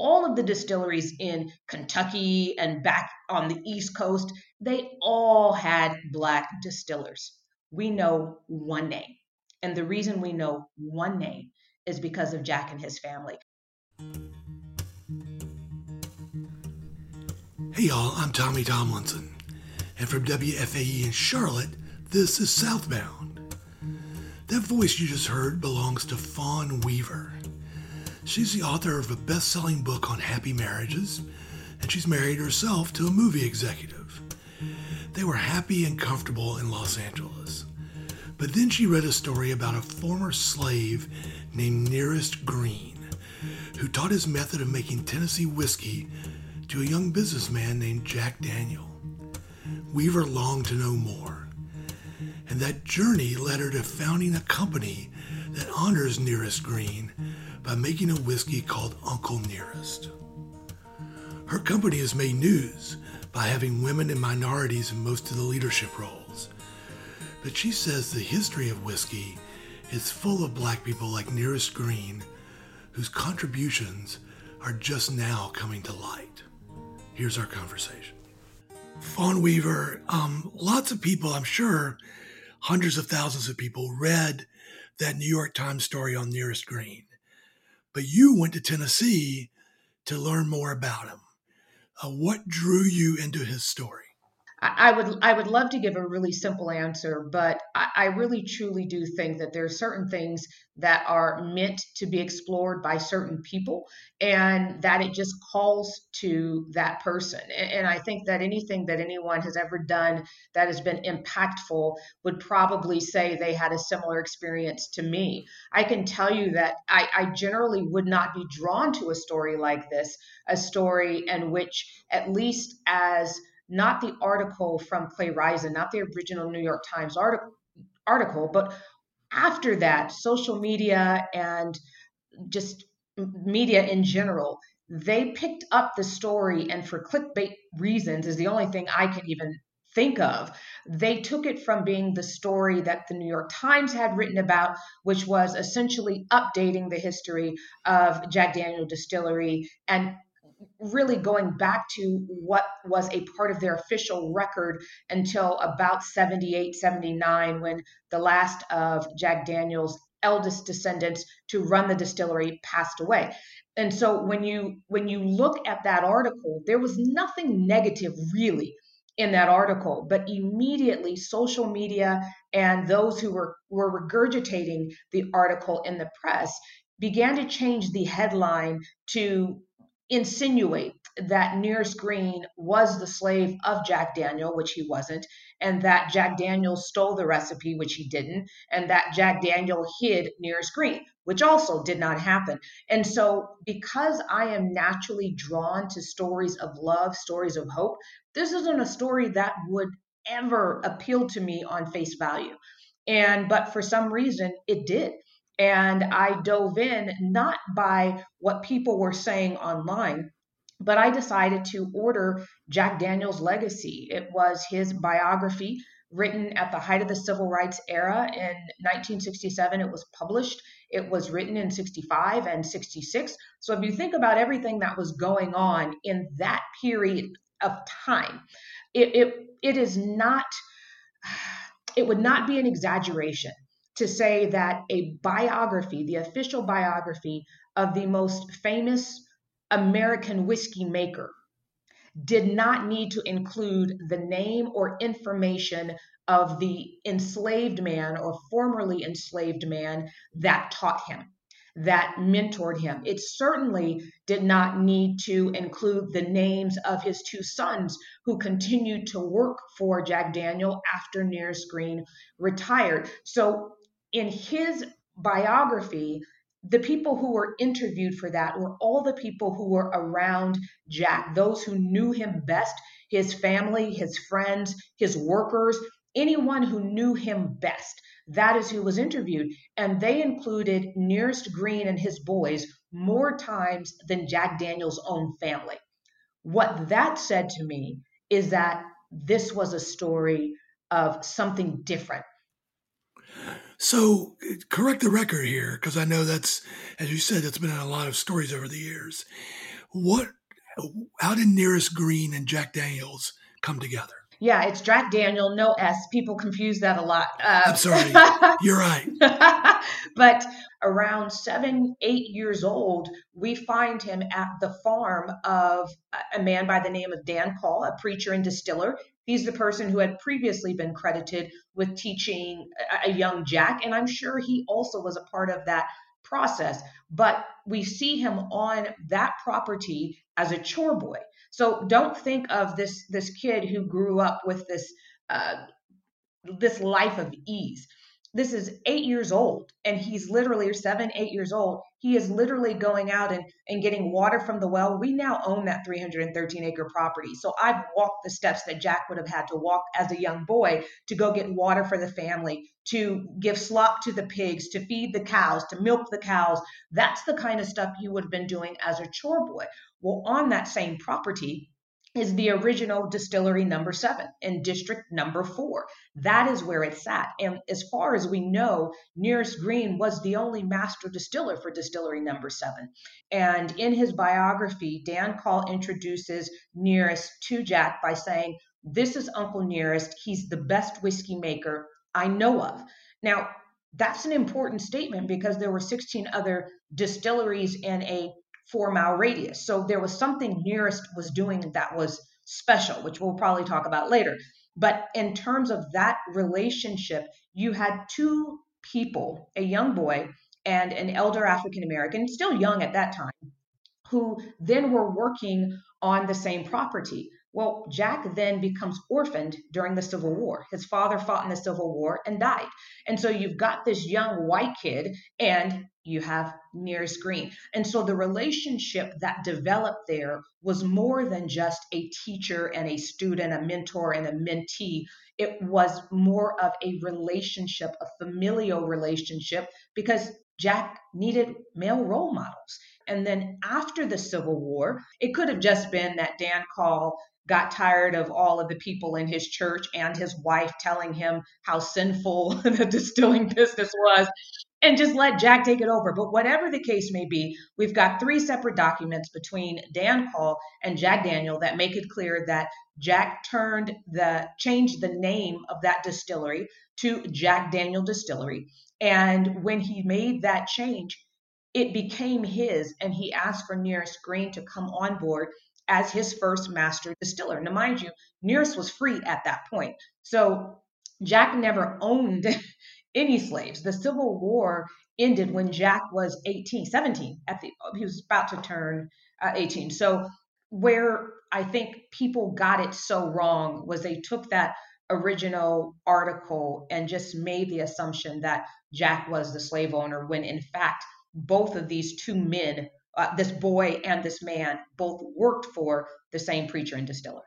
all of the distilleries in Kentucky and back on the East Coast, they all had Black distillers. We know one name. And the reason we know one name is because of Jack and his family. Hey y'all, I'm Tommy Tomlinson, and from WFAE in Charlotte, this is Southbound. That voice you just heard belongs to Fawn Weaver. She's the author of a best-selling book on happy marriages, and she's married herself to a movie executive. They were happy and comfortable in Los Angeles. But then she read a story about a former slave named Nearest Green, who taught his method of making Tennessee whiskey to a young businessman named Jack Daniel. Weaver longed to know more, and that journey led her to founding a company that honors Nearest Green by making a whiskey called Uncle Nearest. Her company has made news by having women and minorities in most of the leadership roles, but she says the history of whiskey is full of Black people like Nearest Green, whose contributions are just now coming to light. Here's our conversation. Fawn Weaver, lots of people, I'm sure hundreds of thousands of people read that New York Times story on Nearest Green, but you went to Tennessee to learn more about him. What drew you into his story? I would love to give a really simple answer, but I really truly do think that there are certain things that are meant to be explored by certain people, and that it just calls to that person. And I think that anything that anyone has ever done that has been impactful would probably say they had a similar experience to me. I can tell you that I generally would not be drawn to a story like this, a story in which, at least as not the article from Clay Risen, not the original New York Times article, but after that, social media and just media in general, they picked up the story, and for clickbait reasons is the only thing I can even think of. They took it from being the story that the New York Times had written about, which was essentially updating the history of Jack Daniel Distillery and really going back to what was a part of their official record until about 78, 79, when the last of Jack Daniel's eldest descendants to run the distillery passed away. And so when you look at that article, there was nothing negative really in that article, but immediately social media and those who were regurgitating the article in the press began to change the headline to insinuate that Nearest Green was the slave of Jack Daniel, which he wasn't, and that Jack Daniel stole the recipe, which he didn't, and that Jack Daniel hid Nearest Green, which also did not happen. And so, because I am naturally drawn to stories of love, stories of hope, this isn't a story that would ever appeal to me on face value. But for some reason, it did. And I dove in not by what people were saying online, but I decided to order Jack Daniel's Legacy. It was his biography written at the height of the civil rights era in 1967. It was published. It was written in 65 and 66. So if you think about everything that was going on in that period of time, it is not, it would not be an exaggeration to say that a biography, the official biography of the most famous American whiskey maker, did not need to include the name or information of the enslaved man or formerly enslaved man that taught him, that mentored him. It certainly did not need to include the names of his two sons who continued to work for Jack Daniel after Nearest Green retired. So in his biography, the people who were interviewed for that were all the people who were around Jack, those who knew him best, his family, his friends, his workers, anyone who knew him best. That is who was interviewed. And they included Nearest Green and his boys more times than Jack Daniel's own family. What that said to me is that this was a story of something different. So correct the record here, because I know that's, as you said, that's been in a lot of stories over the years. What? How did Nearest Green and Jack Daniels come together? Yeah, it's Jack Daniel, no S. People confuse that a lot. I'm sorry. You're right. But around 7, 8 years old, we find him at the farm of a man by the name of Dan Call, a preacher and distiller. He's the person who had previously been credited with teaching a young Jack, and I'm sure he also was a part of that process. But we see him on that property as a chore boy. So don't think of this kid who grew up with uh, this life of ease. This is 8 years old, and he's literally, or 7, 8 years old. He is literally going out and getting water from the well. We now own that 313-acre property. So I've walked the steps that Jack would have had to walk as a young boy to go get water for the family, to give slop to the pigs, to feed the cows, to milk the cows. That's the kind of stuff you would have been doing as a chore boy. Well, on that same property is the original distillery number 7 in district number 4. That is where it sat. And as far as we know, Nearest Green was the only master distiller for distillery number 7. And in his biography, Dan Call introduces Nearest to Jack by saying, "This is Uncle Nearest. He's the best whiskey maker I know of." Now, that's an important statement because there were 16 other distilleries in a 4 mile radius. So there was something Nearest was doing that was special, which we'll probably talk about later. But in terms of that relationship, you had two people, a young boy and an elder African American, still young at that time, who then were working on the same property. Well, Jack then becomes orphaned during the Civil War. His father fought in the Civil War and died. And so you've got this young white kid and you have Nearest Green. And so the relationship that developed there was more than just a teacher and a student, a mentor and a mentee. It was more of a relationship, a familial relationship, because Jack needed male role models. And then after the Civil War, it could have just been that Dan Call got tired of all of the people in his church and his wife telling him how sinful the distilling business was and just let Jack take it over. But whatever the case may be, we've got 3 separate documents between Dan Call and Jack Daniel that make it clear that Jack changed the name of that distillery to Jack Daniel Distillery. And when he made that change, it became his, and he asked for Nearest Green to come on board as his first master distiller. Now, mind you, Nearest was free at that point. So Jack never owned any slaves. The Civil War ended when Jack was 18, 17. He was about to turn 18. So where I think people got it so wrong was they took that original article and just made the assumption that Jack was the slave owner, when in fact both of these two men, this boy and this man, both worked for the same preacher and distiller.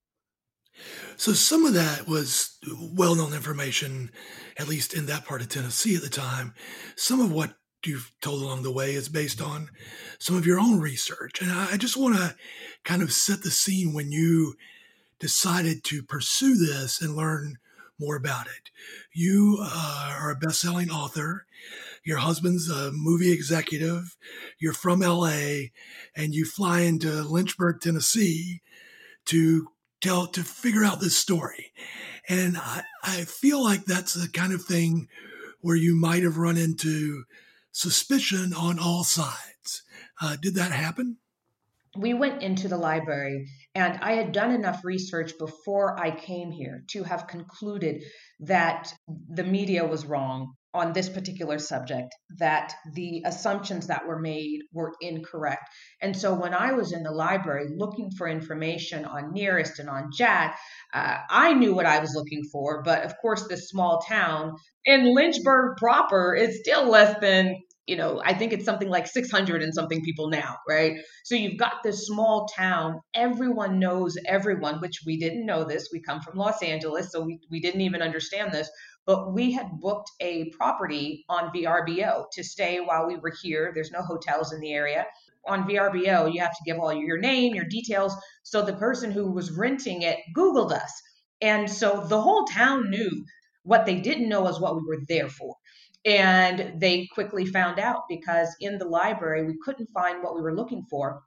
So some of that was well-known information, at least in that part of Tennessee at the time. Some of what you've told along the way is based on some of your own research. And I just want to kind of set the scene when you decided to pursue this and learn more about it. You are a best-selling author. Your husband's a movie executive. You're from LA, and you fly into Lynchburg, Tennessee to figure out this story. And I feel like that's the kind of thing where you might have run into suspicion on all sides. Did that happen? We went into the library, and I had done enough research before I came here to have concluded that the media was wrong on this particular subject, that the assumptions that were made were incorrect. And so when I was in the library looking for information on Nearest and on Jack, I knew what I was looking for. But of course, this small town in Lynchburg proper is still less than, I think it's something like 600 and something people now, right? So you've got this small town, everyone knows everyone, which we didn't know this. We come from Los Angeles, so we didn't even understand this. But we had booked a property on VRBO to stay while we were here. There's no hotels in the area. On VRBO, you have to give all your name, your details. So the person who was renting it Googled us. And so the whole town knew. What they didn't know is what we were there for. And they quickly found out, because in the library, we couldn't find what we were looking for.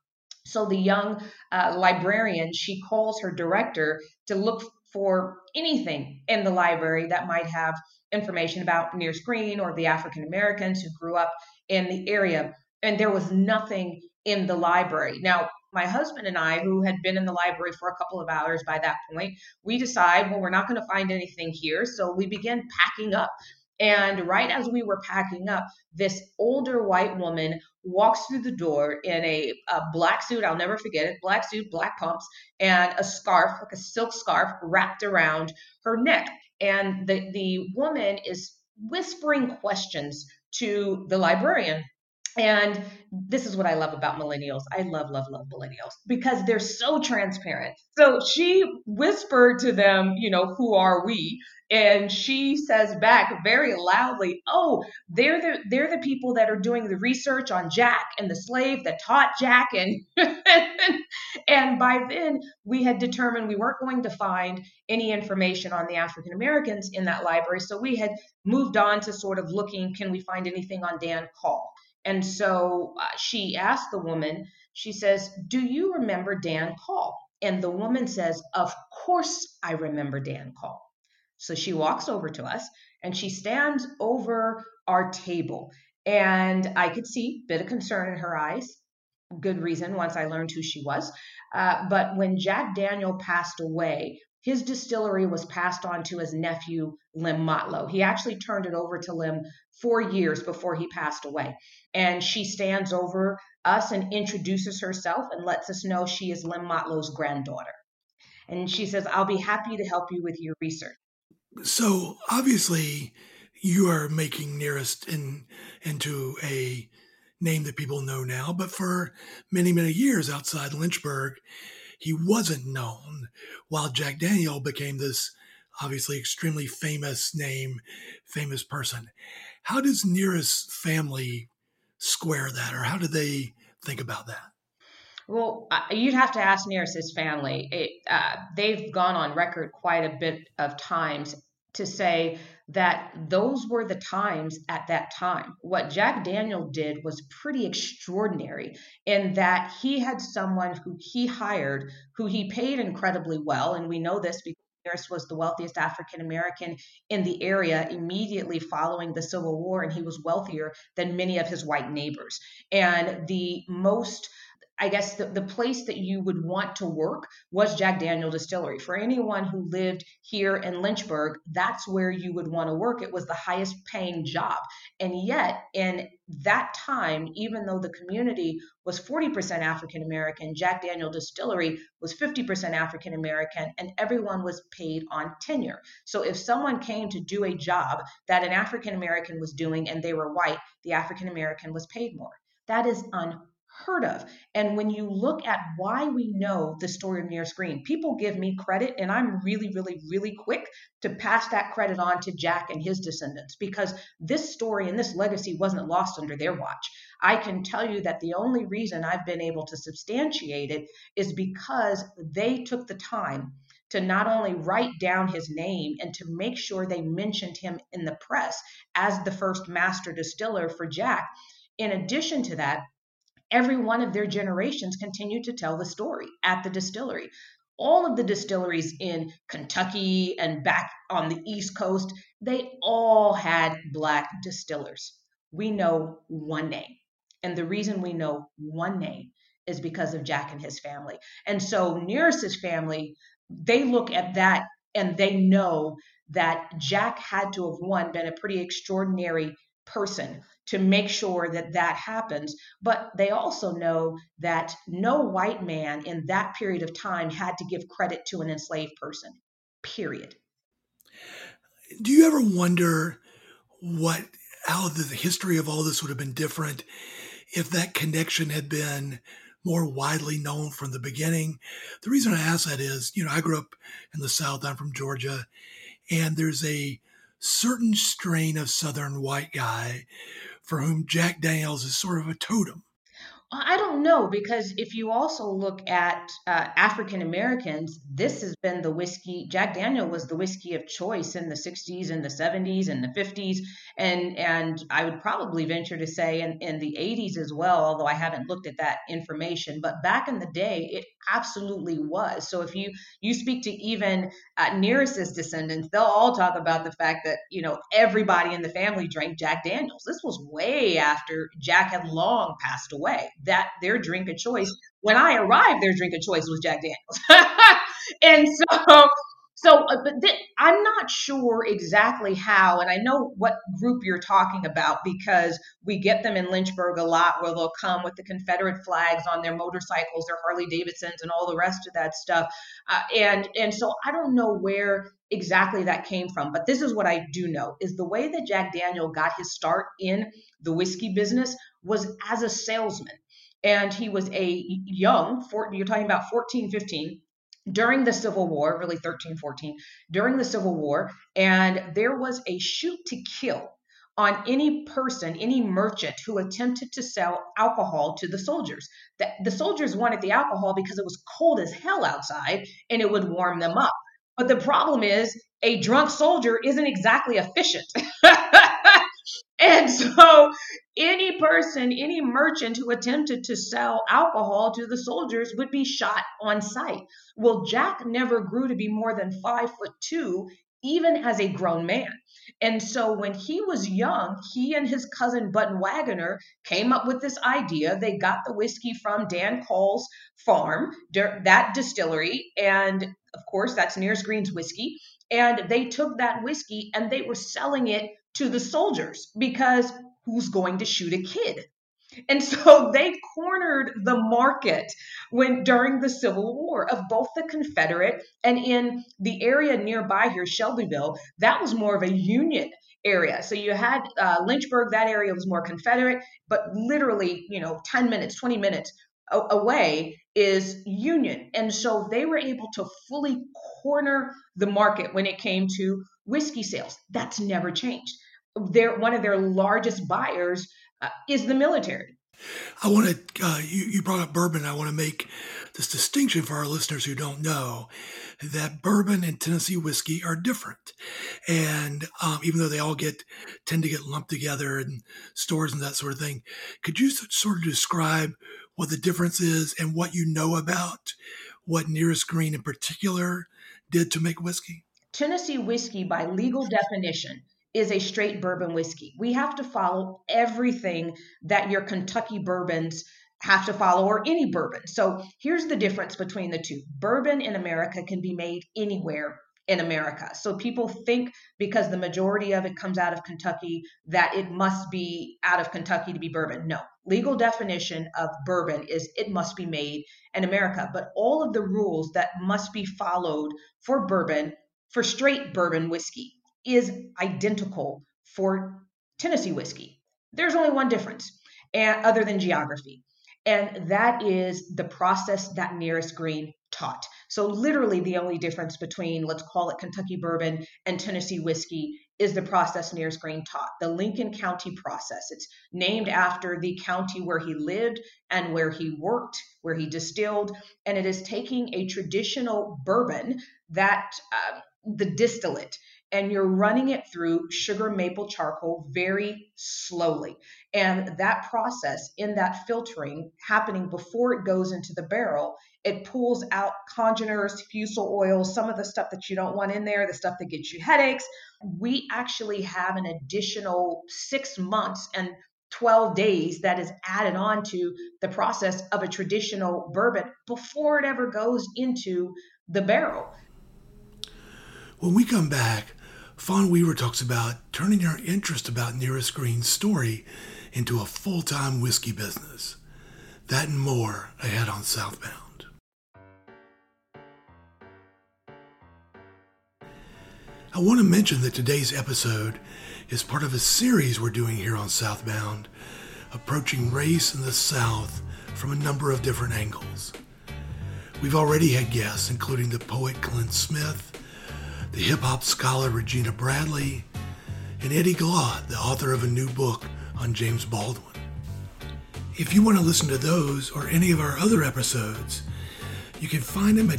So the young librarian, she calls her director to look for anything in the library that might have information about Near Screen or the African Americans who grew up in the area. And there was nothing in the library. Now, my husband and I, who had been in the library for a couple of hours by that point, we decide, well, we're not going to find anything here. So we begin packing up. And right as we were packing up, this older white woman walks through the door in a black suit. I'll never forget it. Black suit, black pumps, and a scarf, like a silk scarf, wrapped around her neck. And the woman is whispering questions to the librarian. And this is what I love about millennials. I love, love, love millennials because they're so transparent. So she whispered to them, who are we? And she says back very loudly, "Oh, they're the people that are doing the research on Jack and the slave that taught Jack." And and by then we had determined we weren't going to find any information on the African Americans in that library. So we had moved on to sort of looking, can we find anything on Dan Call? And so she asked the woman, she says, "Do you remember Dan Call?" And the woman says, "Of course I remember Dan Call." So she walks over to us and she stands over our table. And I could see a bit of concern in her eyes. Good reason once I learned who she was. But when Jack Daniel passed away, his distillery was passed on to his nephew, Lim Motlow. He actually turned it over to Lim 4 years before he passed away. And she stands over us and introduces herself and lets us know she is Lim Motlow's granddaughter. And she says, "I'll be happy to help you with your research." So obviously, you are making Nearest into a name that people know now, but for many, many years outside Lynchburg, he wasn't known, while Jack Daniel became this obviously extremely famous name, famous person. How does Nearest's family square that, or how do they think about that? Well, you'd have to ask Nearest's family. They've gone on record quite a bit of times to say that those were the times at that time. What Jack Daniel did was pretty extraordinary in that he had someone who he hired, who he paid incredibly well. And we know this because Nearest was the wealthiest African American in the area immediately following the Civil War, and he was wealthier than many of his white neighbors. And the most I guess the place that you would want to work was Jack Daniel Distillery. For anyone who lived here in Lynchburg, that's where you would want to work. It was the highest paying job. And yet, in that time, even though the community was 40% African American, Jack Daniel Distillery was 50% African American, and everyone was paid on tenure. So if someone came to do a job that an African American was doing and they were white, the African American was paid more. That is unheard of. And when you look at why we know the story of Near Screen, people give me credit, and I'm really, really, really quick to pass that credit on to Jack and his descendants because this story and this legacy wasn't lost under their watch. I can tell you that the only reason I've been able to substantiate it is because they took the time to not only write down his name and to make sure they mentioned him in the press as the first master distiller for Jack. In addition to that, every one of their generations continued to tell the story at the distillery. All of the distilleries in Kentucky and back on the East Coast, they all had Black distillers. We know one name. And the reason we know one name is because of Jack and his family. And so Nearest's family, they look at that and they know that Jack had to have, one, been a pretty extraordinary person to make sure that that happens. But they also know that no white man in that period of time had to give credit to an enslaved person, period. Do you ever wonder what how the history of all this would have been different if that connection had been more widely known from the beginning? The reason I ask that is, I grew up in the South. I'm from Georgia, and there's a certain strain of Southern white guy for whom Jack Daniels is sort of a totem. I don't know, because if you also look at African Americans, this has been the whiskey. Jack Daniel was the whiskey of choice in the 60s and the 70s and the 50s, and I would probably venture to say in the 80s as well, although I haven't looked at that information. But back in the day, it absolutely was. So if you speak to even Nearest's descendants, they'll all talk about the fact that everybody in the family drank Jack Daniels. This was way after Jack had long passed away. That their drink of choice, when I arrived, their drink of choice was Jack Daniels. And I'm not sure exactly how, and I know what group you're talking about because we get them in Lynchburg a lot, where they'll come with the Confederate flags on their motorcycles, their Harley Davidsons, and all the rest of that stuff. And so I don't know where exactly that came from, but this is what I do know is the way that Jack Daniel got his start in the whiskey business was as a salesman. And he was a young, you're talking about 14, 15, during the Civil War, really 13, 14, during the Civil War. And there was a shoot to kill on any person, any merchant who attempted to sell alcohol to the soldiers. The soldiers wanted the alcohol because it was cold as hell outside and it would warm them up. But the problem is a drunk soldier isn't exactly efficient. And so any person, any merchant who attempted to sell alcohol to the soldiers would be shot on sight. Well, Jack never grew to be more than 5'2", even as a grown man. And so when he was young, he and his cousin Button Wagoner came up with this idea. They got the whiskey from Dan Call's farm, that distillery, and of course, that's Nearest Green's whiskey. And they took that whiskey and they were selling it to the soldiers because who's going to shoot a kid? And so they cornered the market during the Civil War of both the Confederate and in the area nearby here, Shelbyville, that was more of a Union area. So you had Lynchburg, that area was more Confederate, but literally, 10 minutes, 20 minutes away is Union. And so they were able to fully corner the market when it came to whiskey sales. That's never changed. One of their largest buyers is the military. I want to, you brought up bourbon. I want to make this distinction for our listeners who don't know that bourbon and Tennessee whiskey are different. And even though they all tend to get lumped together in stores and that sort of thing, could you sort of describe what the difference is and what you know about what Nearest Green in particular did to make whiskey? Tennessee whiskey, by legal definition, is a straight bourbon whiskey. We have to follow everything that your Kentucky bourbons have to follow, or any bourbon. So here's the difference between the two. Bourbon in America can be made anywhere in America. So people think because the majority of it comes out of Kentucky that it must be out of Kentucky to be bourbon. No, legal definition of bourbon is it must be made in America. But all of the rules that must be followed for bourbon, for straight bourbon whiskey, is identical for Tennessee whiskey. There's only one difference, other than geography, and that is the process that Nearest Green taught. So literally the only difference between, let's call it Kentucky bourbon and Tennessee whiskey, is the process Nearest Green taught, the Lincoln County process. It's named after the county where he lived and where he worked, where he distilled, and it is taking a traditional bourbon, that the distillate, and you're running it through sugar maple charcoal very slowly. And that process, in that filtering happening before it goes into the barrel, it pulls out congeners, fusel oils, some of the stuff that you don't want in there, the stuff that gets you headaches. We actually have an additional 6 months and 12 days that is added on to the process of a traditional bourbon before it ever goes into the barrel. When we come back, Fawn Weaver talks about turning your interest about Nearest Green's story into a full-time whiskey business. That and more ahead on Southbound. I want to mention that today's episode is part of a series we're doing here on Southbound, approaching race in the South from a number of different angles. We've already had guests, including the poet Clint Smith, the hip-hop scholar Regina Bradley, and Eddie Glaude, the author of a new book on James Baldwin. If you want to listen to those or any of our other episodes, you can find them at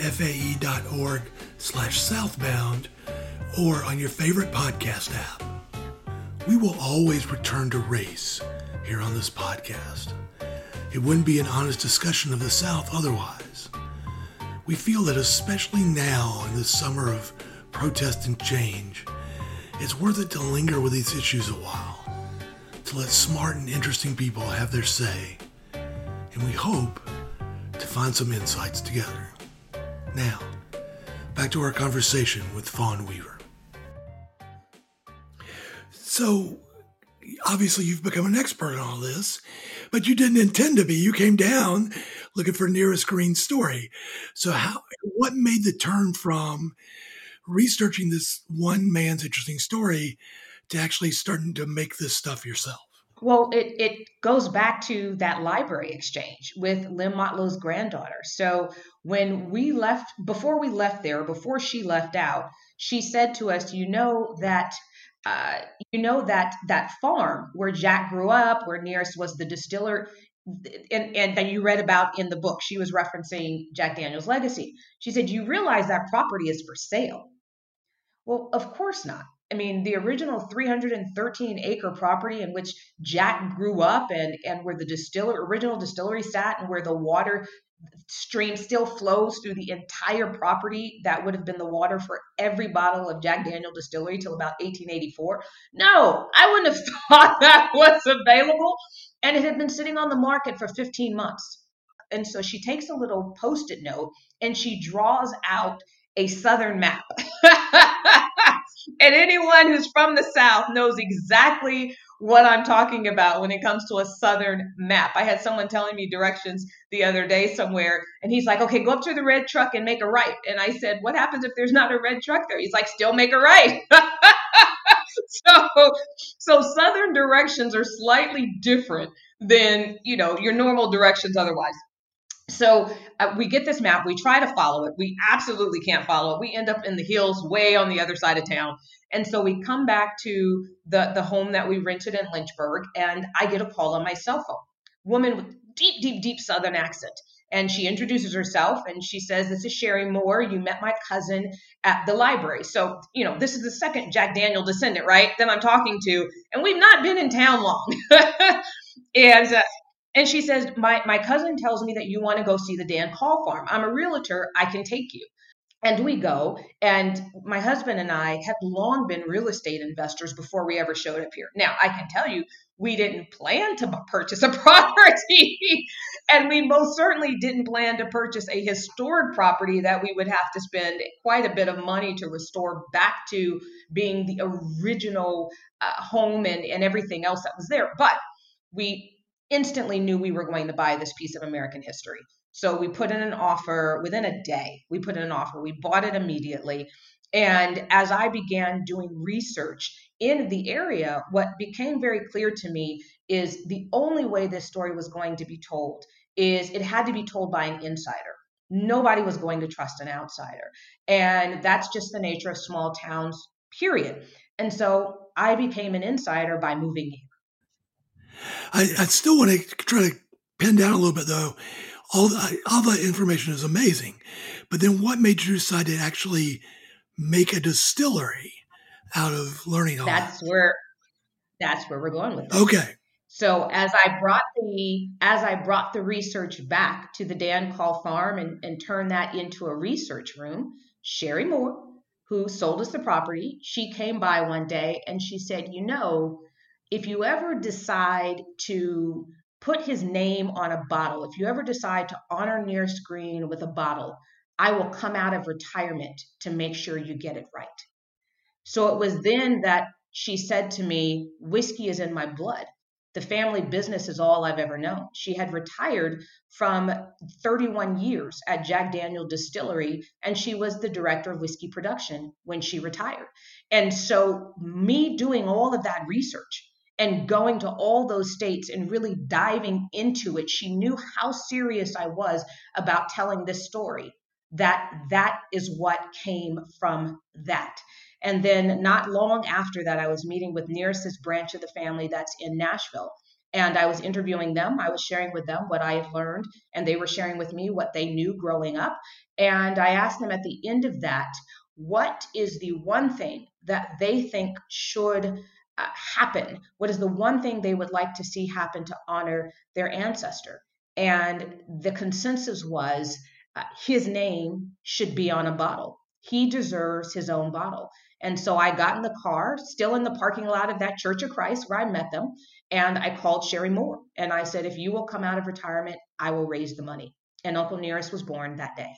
wfae.org/southbound or on your favorite podcast app. We will always return to race here on this podcast. It wouldn't be an honest discussion of the South otherwise. We feel that especially now in this summer of protest and change, it's worth it to linger with these issues a while, to let smart and interesting people have their say, and we hope to find some insights together. Now, back to our conversation with Fawn Weaver. So, obviously you've become an expert in all this, but you didn't intend to be. You came down looking for Nearest Green story. So what made the turn from researching this one man's interesting story to actually starting to make this stuff yourself? Well, it goes back to that library exchange with Lynn Motlow's granddaughter. So when we left, before she left out, she said to us, that farm where Jack grew up, where Nearest was the distiller, and that you read about in the book, she was referencing Jack Daniel's legacy. She said, you realize that property is for sale. Well, of course not. I mean, the original 313-acre property in which Jack grew up and where the original distillery sat and where the water stream still flows through the entire property, that would have been the water for every bottle of Jack Daniel Distillery till about 1884. No, I wouldn't have thought that was available. And it had been sitting on the market for 15 months. And so she takes a little Post-it note and she draws out a Southern map. And anyone who's from the South knows exactly what I'm talking about when it comes to a Southern map. I had someone telling me directions the other day somewhere, and he's like, okay, go up to the red truck and make a right. And I said, what happens if there's not a red truck there? He's like, still make a right. So Southern directions are slightly different than, your normal directions otherwise. So we get this map, we try to follow it. We absolutely can't follow it. We end up in the hills way on the other side of town. And so we come back to the home that we rented in Lynchburg, and I get a call on my cell phone. Woman with deep, deep, deep Southern accent. And she introduces herself and she says, this is Sherry Moore. You met my cousin at the library. So, this is the second Jack Daniel descendant, right, that I'm talking to. And we've not been in town long. And she says, my cousin tells me that you want to go see the Dan Call farm. I'm a realtor. I can take you. And we go. And my husband and I had long been real estate investors before we ever showed up here. Now, I can tell you, we didn't plan to purchase a property. And we most certainly didn't plan to purchase a historic property that we would have to spend quite a bit of money to restore back to being the original home and everything else that was there. But we instantly knew we were going to buy this piece of American history. So we put in an offer within a day. We bought it immediately. And as I began doing research in the area, what became very clear to me is the only way this story was going to be told is it had to be told by an insider. Nobody was going to trust an outsider. And that's just the nature of small towns, period. And so I became an insider by moving here. I still want to try to pin down a little bit, though. All the information is amazing. But then what made you decide to actually make a distillery out of learning all that? That's where we're going with it. Okay. So as I brought the research back to the Dan Call farm and turned that into a research room, Sherry Moore, who sold us the property, she came by one day and she said, if you ever decide to put his name on a bottle, if you ever decide to honor Nearest Green with a bottle, I will come out of retirement to make sure you get it right. So it was then that she said to me, whiskey is in my blood. The family business is all I've ever known. She had retired from 31 years at Jack Daniel Distillery, and she was the director of whiskey production when she retired. And so me doing all of that research and going to all those states and really diving into it, she knew how serious I was about telling this story. That is what came from that. And then not long after that, I was meeting with Nearest's branch of the family that's in Nashville. And I was interviewing them. I was sharing with them what I had learned, and they were sharing with me what they knew growing up. And I asked them at the end of that, what is the one thing that they think should happen? What is the one thing they would like to see happen to honor their ancestor? And the consensus was his name should be on a bottle. He deserves his own bottle. And so I got in the car, still in the parking lot of that Church of Christ where I met them, and I called Sherry Moore. And I said, if you will come out of retirement, I will raise the money. And Uncle Nearest was born that day.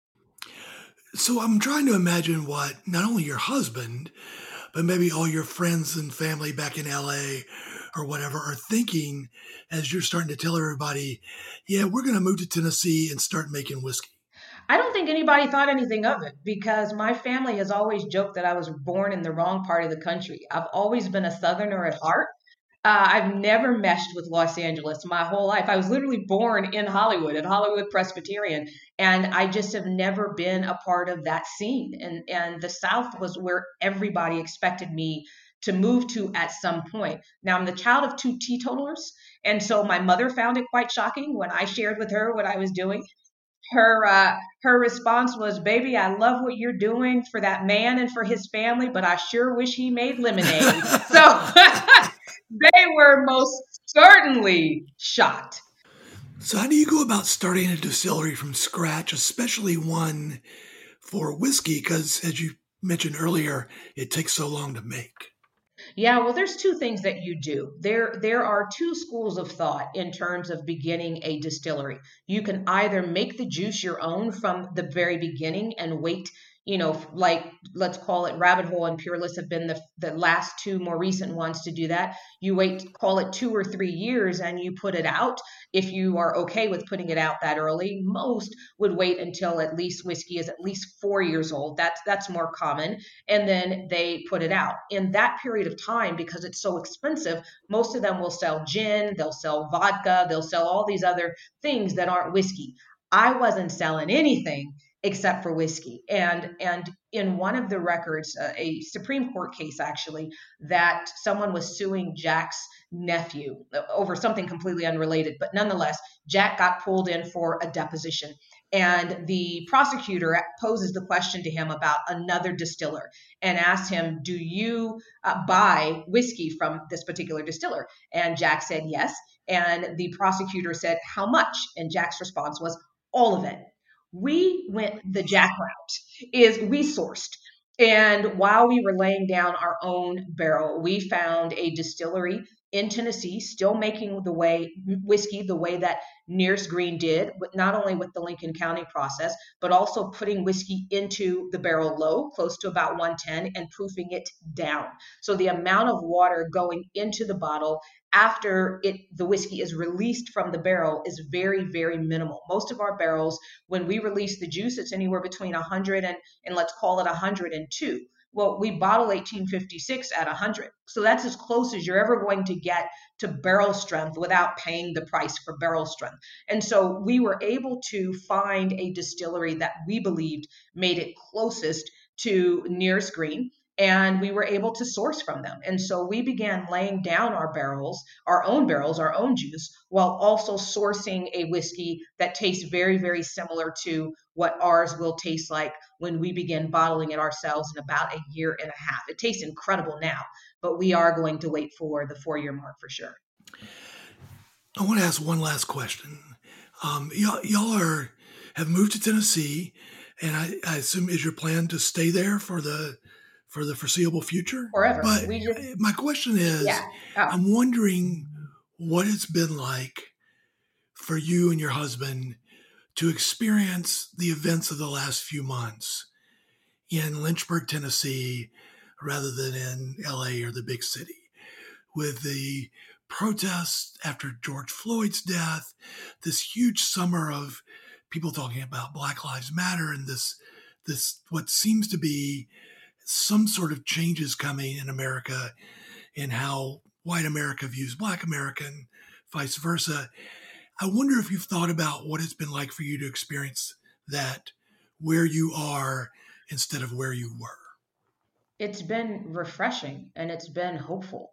So I'm trying to imagine what not only your husband, but maybe all your friends and family back in LA or whatever are thinking as you're starting to tell everybody, yeah, we're going to move to Tennessee and start making whiskey. I don't think anybody thought anything of it because my family has always joked that I was born in the wrong part of the country. I've always been a Southerner at heart. I've never meshed with Los Angeles my whole life. I was literally born in Hollywood, at Hollywood Presbyterian, and I just have never been a part of that scene. And the South was where everybody expected me to move to at some point. Now, I'm the child of two teetotalers, and so my mother found it quite shocking when I shared with her what I was doing. Her response was, "Baby, I love what you're doing for that man and for his family, but I sure wish he made lemonade." So they were most certainly shocked. So how do you go about starting a distillery from scratch, especially one for whiskey? Because as you mentioned earlier, it takes so long to make. Yeah, well, there's two things that you do. There are two schools of thought in terms of beginning a distillery. You can either make the juice your own from the very beginning and wait, like let's call it Rabbit Hole and Peerless have been the last two more recent ones to do that. You wait, call it 2 or 3 years, and you put it out. If you are okay with putting it out that early, most would wait until at least whiskey is at least 4 years old. That's more common, and then they put it out. In that period of time, because it's so expensive, most of them will sell gin, they'll sell vodka, they'll sell all these other things that aren't whiskey. I wasn't selling anything except for whiskey. And in one of the records, a Supreme Court case actually, that someone was suing Jack's nephew over something completely unrelated, but nonetheless, Jack got pulled in for a deposition. And the prosecutor poses the question to him about another distiller and asks him, do you buy whiskey from this particular distiller? And Jack said yes. And the prosecutor said, how much? And Jack's response was, all of it. We went the Jack route, is we sourced. And while we were laying down our own barrel, we found a distillery in Tennessee still making the way whiskey the way that Nearest Green did, but not only with the Lincoln County process, but also putting whiskey into the barrel low, close to about 110, and proofing it down. So the amount of water going into the bottle after the whiskey is released from the barrel is very, very minimal. Most of our barrels, when we release the juice, it's anywhere between 100 and let's call it 102. Well, we bottle 1856 at 100. So that's as close as you're ever going to get to barrel strength without paying the price for barrel strength. And so we were able to find a distillery that we believed made it closest to Nearest Green, and we were able to source from them. And so we began laying down our barrels, our own juice, while also sourcing a whiskey that tastes very, very similar to what ours will taste like when we begin bottling it ourselves in about a year and a half. It tastes incredible now, but we are going to wait for the 4-year mark for sure. I want to ask one last question. Y'all have moved to Tennessee, and I assume is your plan to stay there for the foreseeable future? Forever. But my question is, I'm wondering what it's been like for you and your husband to experience the events of the last few months in Lynchburg, Tennessee, rather than in LA or the big city, with the protests after George Floyd's death, this huge summer of people talking about Black Lives Matter, and this what seems to be some sort of changes coming in America in how white America views Black America and vice versa. I wonder if you've thought about what it's been like for you to experience that where you are instead of where you were. It's been refreshing and it's been hopeful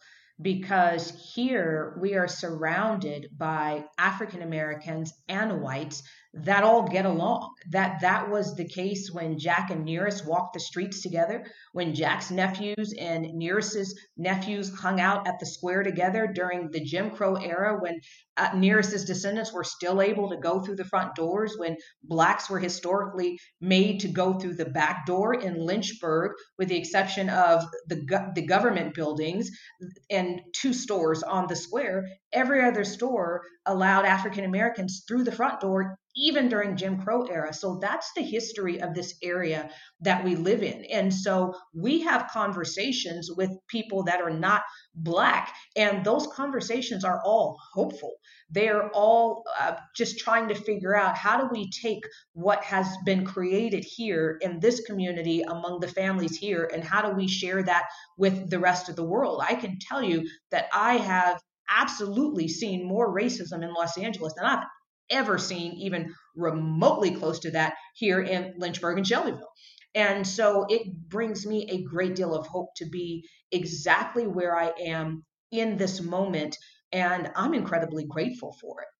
because here we are surrounded by African Americans and whites that all get along. That was the case when Jack and Nearest walked the streets together, when Jack's nephews and Nearest's nephews hung out at the square together during the Jim Crow era, when Nearest's descendants were still able to go through the front doors, when blacks were historically made to go through the back door in Lynchburg, with the exception of the government buildings and 2 stores on the square. Every other store allowed African Americans through the front door, even during Jim Crow era. So that's the history of this area that we live in. And so we have conversations with people that are not Black, and those conversations are all hopeful. They're all just trying to figure out, how do we take what has been created here in this community among the families here, and how do we share that with the rest of the world? I can tell you that I have absolutely seen more racism in Los Angeles than I've ever seen, even remotely close to that, here in Lynchburg and Shelbyville. And so it brings me a great deal of hope to be exactly where I am in this moment. And I'm incredibly grateful for it.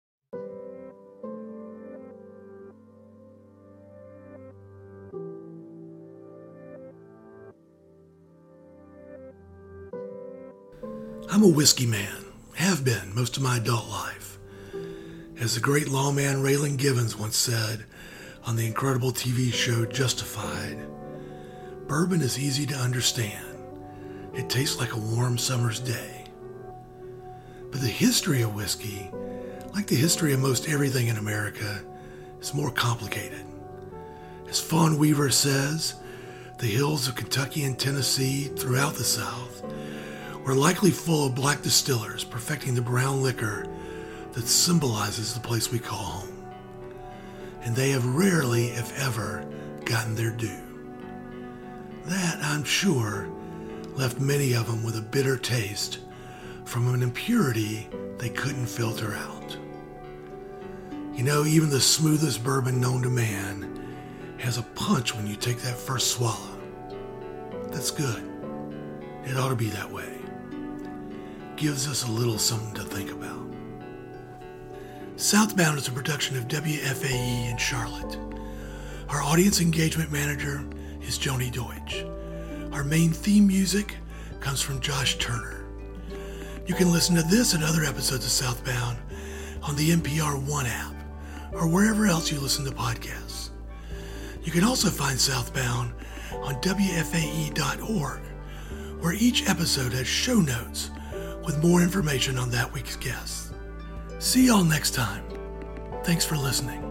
I'm a whiskey man, have been most of my adult life. As the great lawman Raylan Givens once said on the incredible TV show Justified, bourbon is easy to understand. It tastes like a warm summer's day. But the history of whiskey, like the history of most everything in America, is more complicated. As Fawn Weaver says, the hills of Kentucky and Tennessee throughout the South were likely full of black distillers perfecting the brown liquor that symbolizes the place we call home. And they have rarely, if ever, gotten their due. That, I'm sure, left many of them with a bitter taste from an impurity they couldn't filter out. You know, even the smoothest bourbon known to man has a punch when you take that first swallow. That's good. It ought to be that way. Gives us a little something to think about. Southbound is a production of WFAE in Charlotte. Our audience engagement manager is Joni Deutsch. Our main theme music comes from Josh Turner. You can listen to this and other episodes of Southbound on the NPR One app or wherever else you listen to podcasts. You can also find Southbound on WFAE.org, where each episode has show notes with more information on that week's guests. See y'all next time. Thanks for listening.